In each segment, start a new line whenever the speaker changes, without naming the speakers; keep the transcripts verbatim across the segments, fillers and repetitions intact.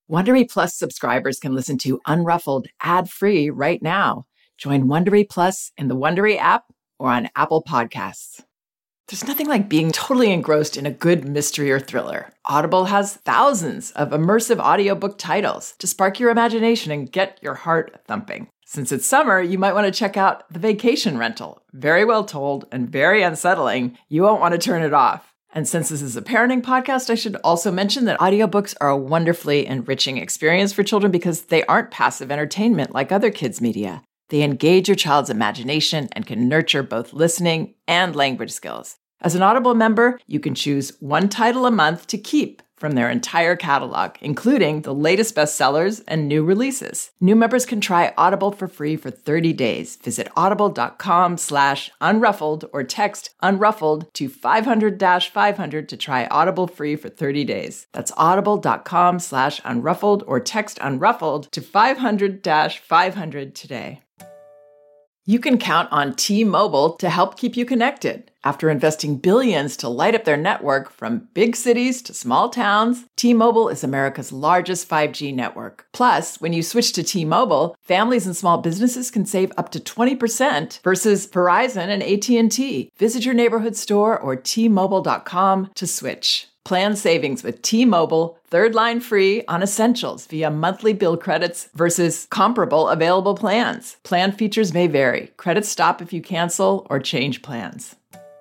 Wondery Plus subscribers can listen to Unruffled ad-free right now. Join Wondery Plus in the Wondery app or on Apple Podcasts. There's nothing like being totally engrossed in a good mystery or thriller. Audible has thousands of immersive audiobook titles to spark your imagination and get your heart thumping. Since it's summer, you might want to check out The Vacation Rental. Very well told and very unsettling. You won't want to turn it off. And since this is a parenting podcast, I should also mention that audiobooks are a wonderfully enriching experience for children because they aren't passive entertainment like other kids' media. They engage your child's imagination and can nurture both listening and language skills. As an Audible member, you can choose one title a month to keep from their entire catalog, including the latest bestsellers and new releases. New members can try Audible for free for thirty days. Visit audible.com slash unruffled or text unruffled to five hundred five hundred to try Audible free for thirty days. That's audible.com slash unruffled or text unruffled to five hundred five hundred today. You can count on T-Mobile to help keep you connected. After investing billions to light up their network from big cities to small towns, T-Mobile is America's largest five G network. Plus, when you switch to T-Mobile, families and small businesses can save up to twenty percent versus Verizon and A T and T. Visit your neighborhood store or T Mobile dot com to switch. Plan savings with T-Mobile, third line free on essentials via monthly bill credits versus comparable available plans. Plan features may vary. Credits stop if you cancel or change plans.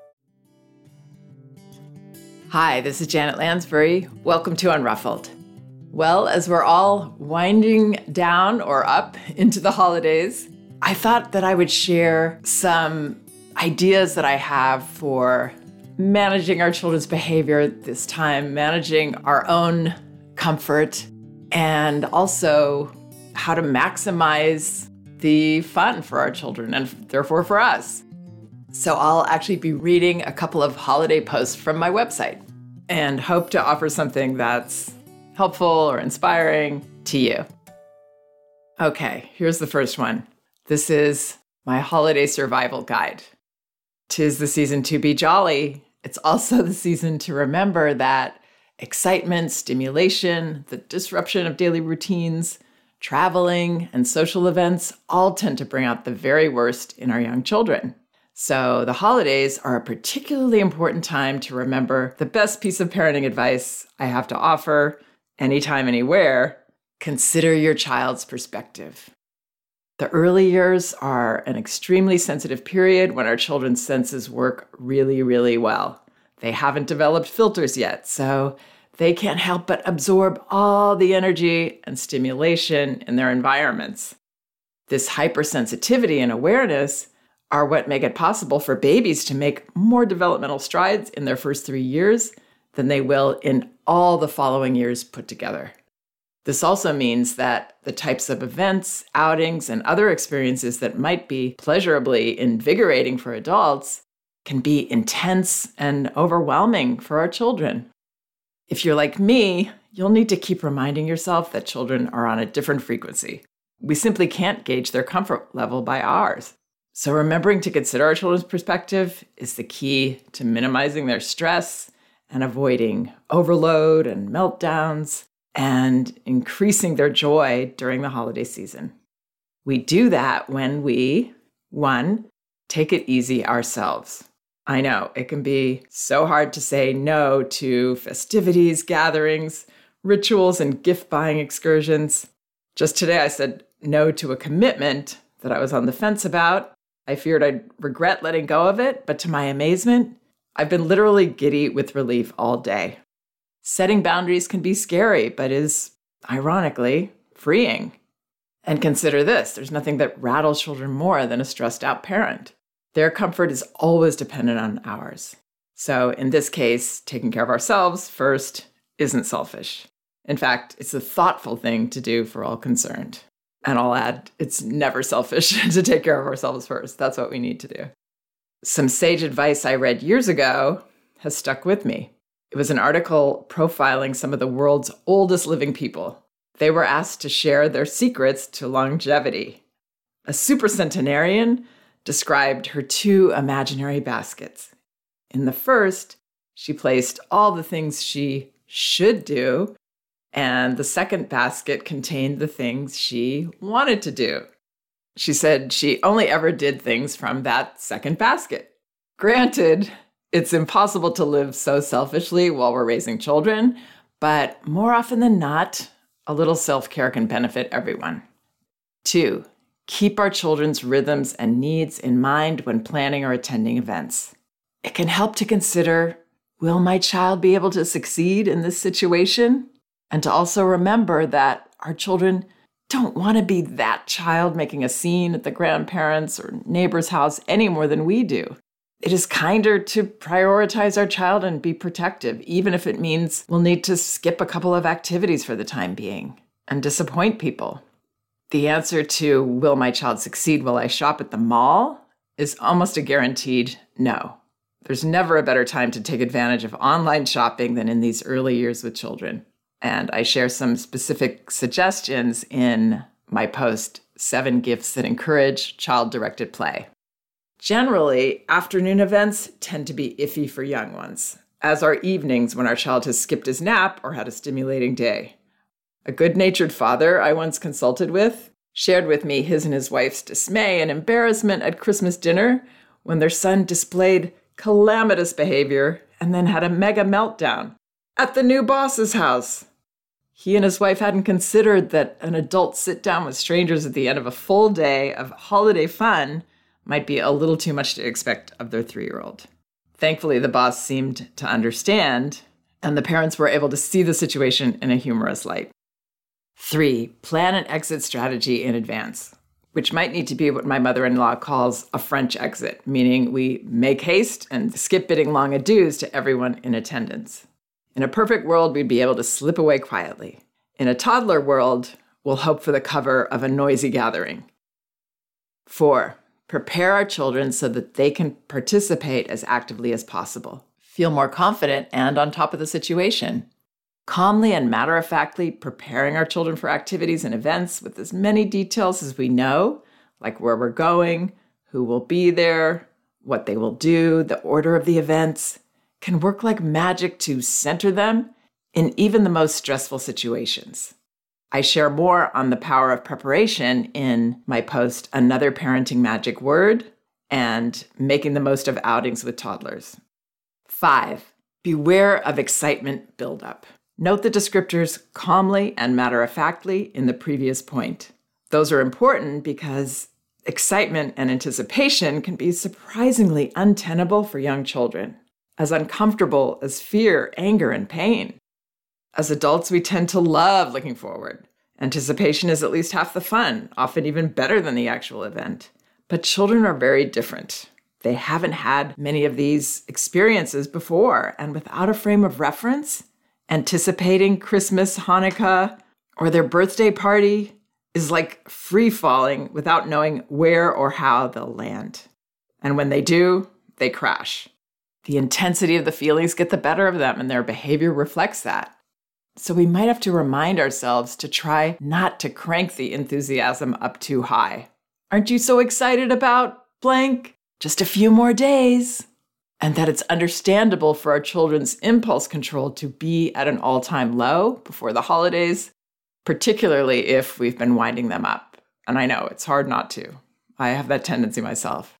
Hi, this is Janet Lansbury. Welcome to Unruffled. Well, as we're all winding down or up into the holidays, I thought that I would share some ideas that I have for managing our children's behavior at this time, managing our own comfort, and also how to maximize the fun for our children and therefore for us. So I'll actually be reading a couple of holiday posts from my website and hope to offer something that's helpful or inspiring to you. Okay, here's the first one. This is my holiday survival guide. 'Tis the season to be jolly. It's also the season to remember that excitement, stimulation, the disruption of daily routines, traveling, and social events all tend to bring out the very worst in our young children. So the holidays are a particularly important time to remember the best piece of parenting advice I have to offer, anytime, anywhere. Consider your child's perspective. The early years are an extremely sensitive period when our children's senses work really, really well. They haven't developed filters yet, so they can't help but absorb all the energy and stimulation in their environments. This hypersensitivity and awareness are what make it possible for babies to make more developmental strides in their first three years than they will in all the following years put together. This also means that the types of events, outings, and other experiences that might be pleasurably invigorating for adults can be intense and overwhelming for our children. If you're like me, you'll need to keep reminding yourself that children are on a different frequency. We simply can't gauge their comfort level by ours. So remembering to consider our children's perspective is the key to minimizing their stress and avoiding overload and meltdowns, and increasing their joy during the holiday season. We do that when we, one, take it easy ourselves. I know, it can be so hard to say no to festivities, gatherings, rituals, and gift-buying excursions. Just today I said no to a commitment that I was on the fence about. I feared I'd regret letting go of it, but to my amazement, I've been literally giddy with relief all day. Setting boundaries can be scary, but is, ironically, freeing. And consider this, there's nothing that rattles children more than a stressed out parent. Their comfort is always dependent on ours. So in this case, taking care of ourselves first isn't selfish. In fact, it's a thoughtful thing to do for all concerned. And I'll add, it's never selfish to take care of ourselves first. That's what we need to do. Some sage advice I read years ago has stuck with me. It was an article profiling some of the world's oldest living people. They were asked to share their secrets to longevity. A supercentenarian described her two imaginary baskets. In the first, she placed all the things she should do And the second basket contained the things she wanted to do. She said she only ever did things from that second basket. Granted, it's impossible to live so selfishly while we're raising children, but more often than not, a little self-care can benefit everyone. Two, keep our children's rhythms and needs in mind when planning or attending events. It can help to consider, will my child be able to succeed in this situation? And to also remember that our children don't want to be that child making a scene at the grandparents' or neighbor's house any more than we do. It is kinder to prioritize our child and be protective, even if it means we'll need to skip a couple of activities for the time being and disappoint people. The answer to, will my child succeed while I shop at the mall, is almost a guaranteed no. There's never a better time to take advantage of online shopping than in these early years with children. And I share some specific suggestions in my post, Seven Gifts That Encourage Child-Directed Play. Generally, afternoon events tend to be iffy for young ones, as are evenings when our child has skipped his nap or had a stimulating day. A good-natured father I once consulted with shared with me his and his wife's dismay and embarrassment at Christmas dinner when their son displayed calamitous behavior and then had a mega meltdown at the new boss's house. He and his wife hadn't considered that an adult sit-down with strangers at the end of a full day of holiday fun might be a little too much to expect of their three-year-old. Thankfully, the boss seemed to understand, and the parents were able to see the situation in a humorous light. Three, plan an exit strategy in advance, which might need to be what my mother-in-law calls a French exit, meaning we make haste and skip bidding long adieus to everyone in attendance. In a perfect world, we'd be able to slip away quietly. In a toddler world, we'll hope for the cover of a noisy gathering. Four, prepare our children so that they can participate as actively as possible. Feel more confident and on top of the situation. Calmly and matter-of-factly preparing our children for activities and events with as many details as we know, like where we're going, who will be there, what they will do, the order of the events, can work like magic to center them in even the most stressful situations. I share more on the power of preparation in my post, Another Parenting Magic Word, and Making the Most of Outings with Toddlers. Five, beware of excitement buildup. Note the descriptors calmly and matter-of-factly in the previous point. Those are important because excitement and anticipation can be surprisingly untenable for young children, as uncomfortable as fear, anger, and pain. As adults, we tend to love looking forward. Anticipation is at least half the fun, often even better than the actual event. But children are very different. They haven't had many of these experiences before, and without a frame of reference, anticipating Christmas, Hanukkah, or their birthday party is like free-falling without knowing where or how they'll land. And when they do, they crash. The intensity of the feelings get the better of them, and their behavior reflects that. So we might have to remind ourselves to try not to crank the enthusiasm up too high. Aren't you so excited about blank? Just a few more days. And that it's understandable for our children's impulse control to be at an all-time low before the holidays, particularly if we've been winding them up. And I know it's hard not to. I have that tendency myself.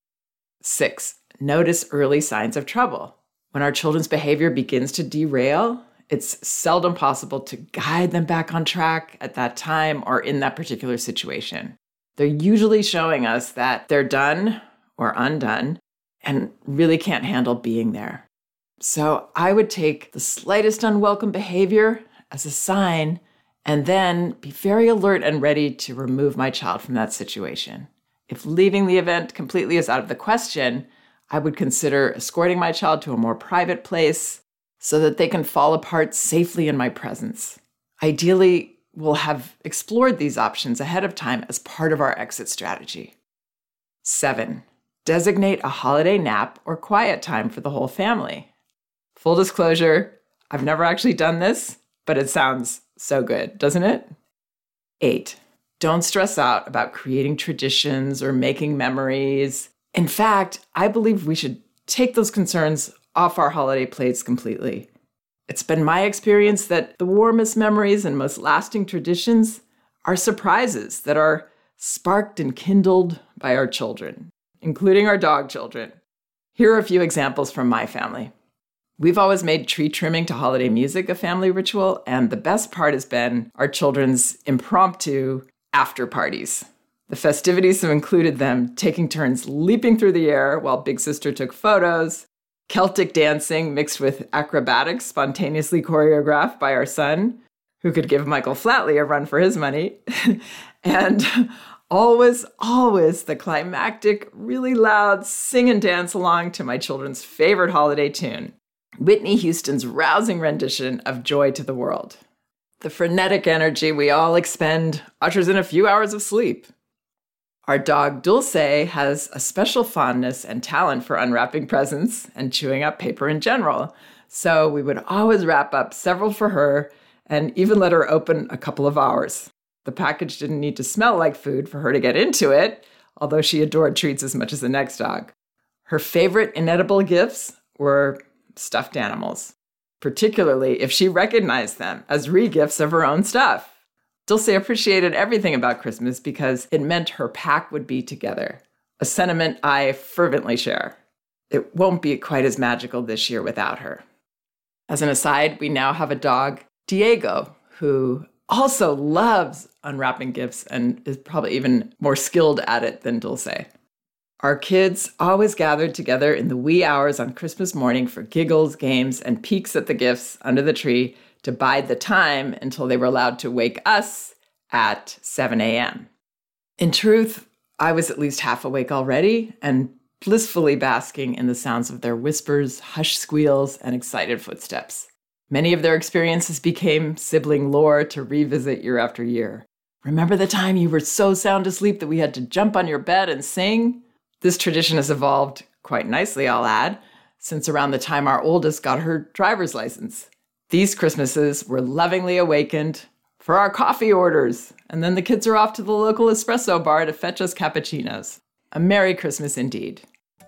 Six, notice early signs of trouble. When our children's behavior begins to derail, it's seldom possible to guide them back on track at that time or in that particular situation. They're usually showing us that they're done or undone and really can't handle being there. So I would take the slightest unwelcome behavior as a sign and then be very alert and ready to remove my child from that situation. If leaving the event completely is out of the question, I would consider escorting my child to a more private place so that they can fall apart safely in my presence. Ideally, we'll have explored these options ahead of time as part of our exit strategy. Seven, designate a holiday nap or quiet time for the whole family. Full disclosure, I've never actually done this, but it sounds so good, doesn't it? Eight, don't stress out about creating traditions or making memories. In fact, I believe we should take those concerns off our holiday plates completely. It's been my experience that the warmest memories and most lasting traditions are surprises that are sparked and kindled by our children, including our dog children. Here are a few examples from my family. We've always made tree trimming to holiday music a family ritual, and the best part has been our children's impromptu after parties. The festivities have included them taking turns leaping through the air while Big Sister took photos, Celtic dancing mixed with acrobatics spontaneously choreographed by our son, who could give Michael Flatley a run for his money, and always, always the climactic, really loud sing and dance along to my children's favorite holiday tune, Whitney Houston's rousing rendition of Joy to the World. The frenetic energy we all expend ushers in a few hours of sleep. Our dog Dulce has a special fondness and talent for unwrapping presents and chewing up paper in general, so we would always wrap up several for her and even let her open a couple of ours. The package didn't need to smell like food for her to get into it, although she adored treats as much as the next dog. Her favorite inedible gifts were stuffed animals, particularly if she recognized them as re-gifts of her own stuff. Dulce appreciated everything about Christmas because it meant her pack would be together, a sentiment I fervently share. It won't be quite as magical this year without her. As an aside, we now have a dog, Diego, who also loves unwrapping gifts and is probably even more skilled at it than Dulce. Our kids always gathered together in the wee hours on Christmas morning for giggles, games, and peeks at the gifts under the tree to bide the time until they were allowed to wake us at seven a.m. In truth, I was at least half awake already and blissfully basking in the sounds of their whispers, hushed squeals, and excited footsteps. Many of their experiences became sibling lore to revisit year after year. Remember the time you were so sound asleep that we had to jump on your bed and sing? This tradition has evolved quite nicely, I'll add, since around the time our oldest got her driver's license. These Christmases were lovingly awakened for our coffee orders, and then the kids are off to the local espresso bar to fetch us cappuccinos. A Merry Christmas indeed.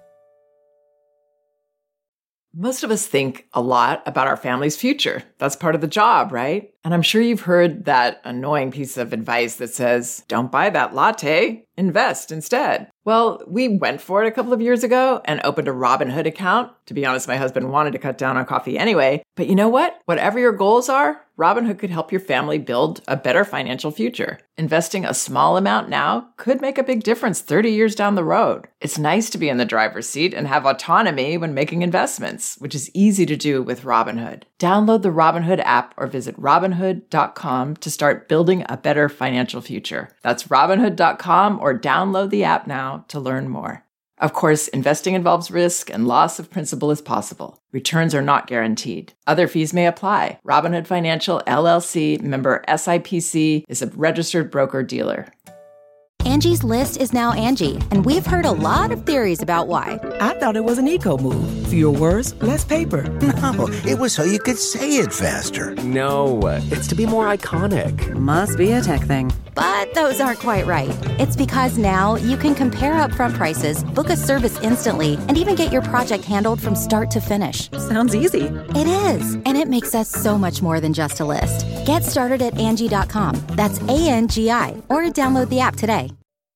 Most of us think a lot about our family's future. That's part of the job, right? And I'm sure you've heard that annoying piece of advice that says, don't buy that latte, invest instead. Well, we went for it a couple of years ago and opened a Robinhood account. To be honest, my husband wanted to cut down on coffee anyway. But you know what? Whatever your goals are, Robinhood could help your family build a better financial future. Investing a small amount now could make a big difference thirty years down the road. It's nice to be in the driver's seat and have autonomy when making investments, which is easy to do with Robinhood. Download the Robinhood app or visit Robinhood dot com to start building a better financial future. That's Robinhood dot com or download the app now to learn more. Of course, investing involves risk and loss of principal is possible. Returns are not guaranteed. Other fees may apply. Robinhood Financial, L L C, member S I P C, is a registered broker-dealer.
Angie's List is now Angie, and we've heard a lot of theories about why.
I thought it was an eco move. Fewer words, less paper.
No, it was so you could say it faster.
No, it's to be more iconic.
Must be a tech thing.
But those aren't quite right. It's because now you can compare upfront prices, book a service instantly, and even get your project handled from start to finish.
Sounds easy.
It is, and it makes us so much more than just a list. Get started at Angie dot com. That's A N G I, or download the app today.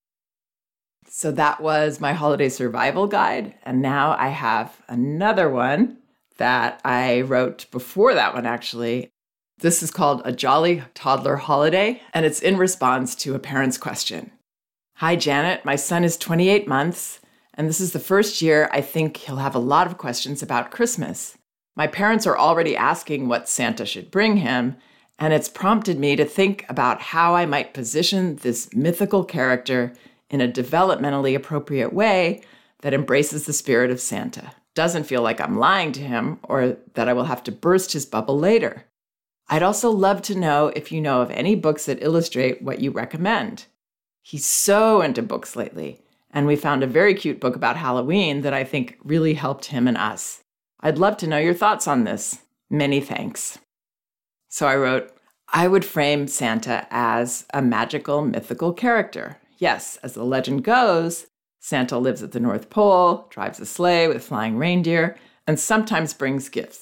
So that was my holiday survival guide. And now I have another one that I wrote before that one, actually. This is called A Jolly Toddler Holiday, and it's in response to a parent's question. Hi, Janet. My son is twenty-eight months, and this is the first year I think he'll have a lot of questions about Christmas. My parents are already asking what Santa should bring him, and it's prompted me to think about how I might position this mythical character in a developmentally appropriate way that embraces the spirit of Santa. Doesn't feel like I'm lying to him or that I will have to burst his bubble later. I'd also love to know if you know of any books that illustrate what you recommend. He's so into books lately, and we found a very cute book about Halloween that I think really helped him and us. I'd love to know your thoughts on this. Many thanks. So I wrote, I would frame Santa as a magical, mythical character. Yes, as the legend goes, Santa lives at the North Pole, drives a sleigh with flying reindeer, and sometimes brings gifts.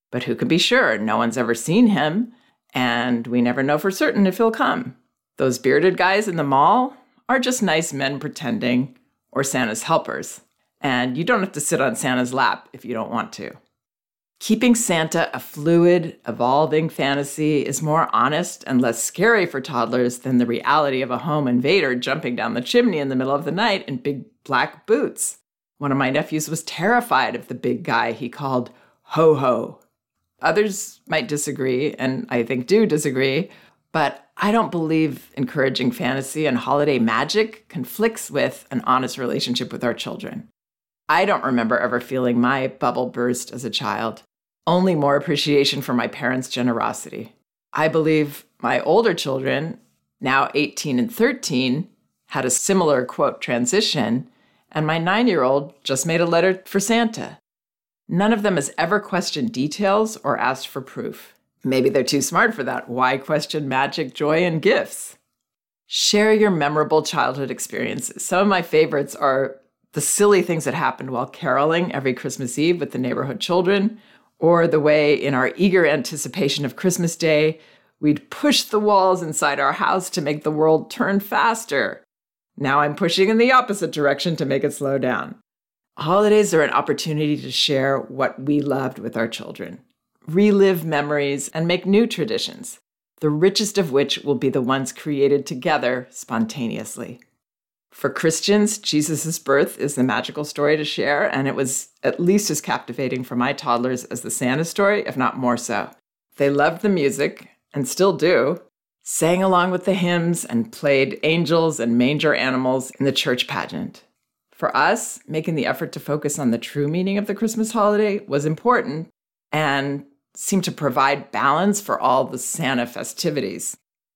But who can be sure? No one's ever seen him, and we never know for certain if he'll come. Those bearded guys in the mall are just nice men pretending, or Santa's helpers. And you don't have to sit on Santa's lap if you don't want to. Keeping Santa a fluid, evolving fantasy is more honest and less scary for toddlers than the reality of a home invader jumping down the chimney in the middle of the night in big black boots. One of my nephews was terrified of the big guy he called Ho-Ho. Others might disagree, and I think do disagree, but I don't believe encouraging fantasy and holiday magic conflicts with an honest relationship with our children. I don't remember ever feeling my bubble burst as a child, only more appreciation for my parents' generosity. I believe my older children, now eighteen and thirteen, had a similar, quote, transition, and my nine-year-old just made a letter for Santa. None of them has ever questioned details or asked for proof. Maybe they're too smart for that. Why question magic, joy, and gifts? Share your memorable childhood experiences. Some of my favorites are the silly things that happened while caroling every Christmas Eve with the neighborhood children, or the way in our eager anticipation of Christmas Day, we'd push the walls inside our house to make the world turn faster. Now I'm pushing in the opposite direction to make it slow down. Holidays are an opportunity to share what we loved with our children, relive memories, and make new traditions, the richest of which will be the ones created together spontaneously. For Christians, Jesus' birth is the magical story to share, and it was at least as captivating for my toddlers as the Santa story, if not more so. They loved the music, and still do, sang along with the hymns, and played angels and manger animals in the church pageant. For us, making the effort to focus on the true meaning of the Christmas holiday was important and seemed to provide balance for all the Santa festivities.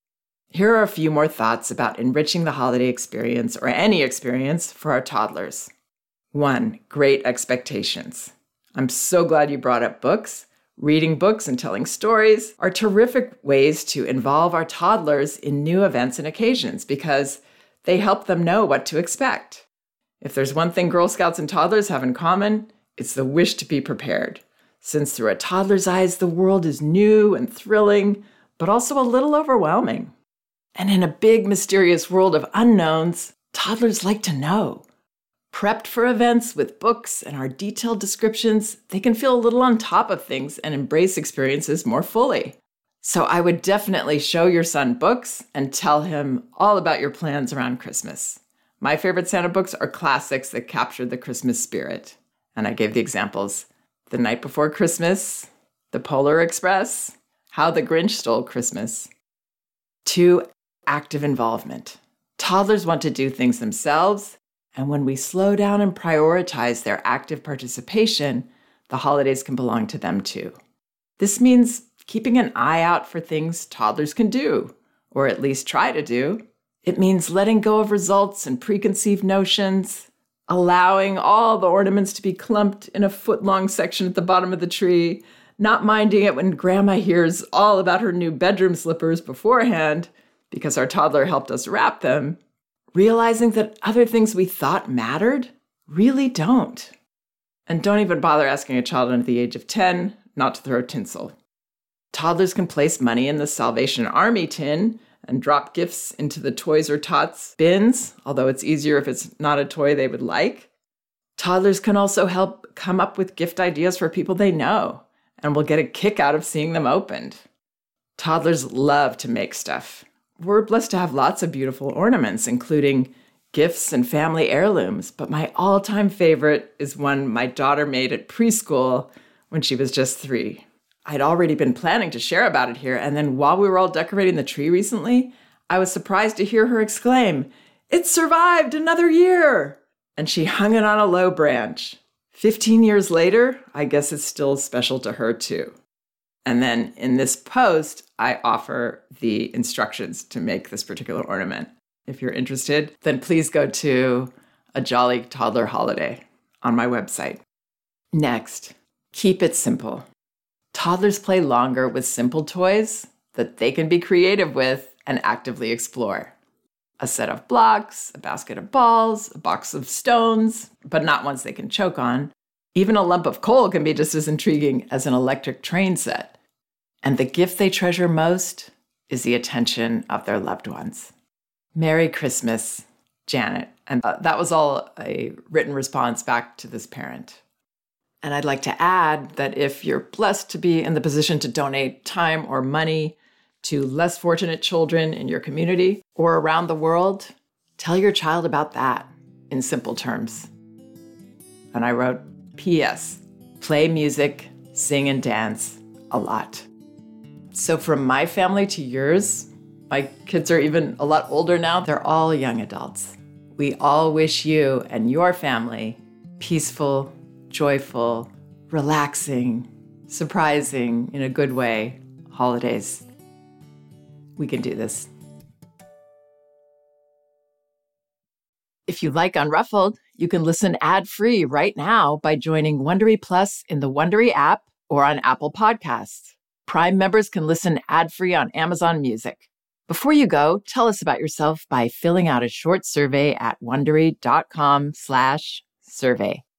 Here are a few more thoughts about enriching the holiday experience, or any experience, for our toddlers. One, great expectations. I'm so glad you brought up books. Reading books and telling stories are terrific ways to involve our toddlers in new events and occasions because they help them know what to expect. If there's one thing Girl Scouts and toddlers have in common, it's the wish to be prepared. Since through a toddler's eyes, the world is new and thrilling, but also a little overwhelming. And in a big, mysterious world of unknowns, toddlers like to know. Prepped for events with books and our detailed descriptions, they can feel a little on top of things and embrace experiences more fully. So I would definitely show your son books and tell him all about your plans around Christmas. My favorite Santa books are classics that capture the Christmas spirit. And I gave the examples: The Night Before Christmas, The Polar Express, How the Grinch Stole Christmas. Two, active involvement. Toddlers want to do things themselves, and when we slow down and prioritize their active participation, the holidays can belong to them too. This means keeping an eye out for things toddlers can do, or at least try to do. It means letting go of results and preconceived notions, allowing all the ornaments to be clumped in a foot-long section at the bottom of the tree, not minding it when Grandma hears all about her new bedroom slippers beforehand, because our toddler helped us wrap them, realizing that other things we thought mattered really don't. And don't even bother asking a child under the age of ten not to throw tinsel. Toddlers can place money in the Salvation Army tin and drop gifts into the Toys or Tots bins, although it's easier if it's not a toy they would like. Toddlers can also help come up with gift ideas for people they know, and will get a kick out of seeing them opened. Toddlers love to make stuff. We're blessed to have lots of beautiful ornaments, including gifts and family heirlooms, but my all-time favorite is one my daughter made at preschool when she was just three. I'd already been planning to share about it here, and then while we were all decorating the tree recently, I was surprised to hear her exclaim, "It survived another year!" And she hung it on a low branch. Fifteen years later, I guess it's still special to her too. And then in this post, I offer the instructions to make this particular ornament. If you're interested, then please go to A Jolly Toddler Holiday on my website. Next, keep it simple. Toddlers play longer with simple toys that they can be creative with and actively explore. A set of blocks, a basket of balls, a box of stones, but not ones they can choke on, Even a lump of coal can be just as intriguing as an electric train set. And the gift they treasure most is the attention of their loved ones. Merry Christmas, Janet. And uh, that was all a written response back to this parent. And I'd like to add that if you're blessed to be in the position to donate time or money to less fortunate children in your community or around the world, tell your child about that in simple terms. And I wrote, P S, play music, sing and dance a lot. So from my family to yours, my kids are even a lot older now. They're all young adults. We all wish you and your family peaceful, joyful, relaxing, surprising in a good way holidays. We can do this. If you like Unruffled, you can listen ad-free right now by joining Wondery Plus in the Wondery app or on Apple Podcasts. Prime members can listen ad-free on Amazon Music. Before you go, tell us about yourself by filling out a short survey at wondery.com slash survey.